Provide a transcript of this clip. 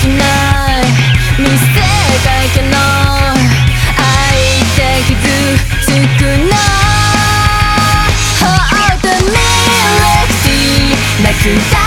きない見せたいけど愛って傷つくの Hold the melody 泣くだ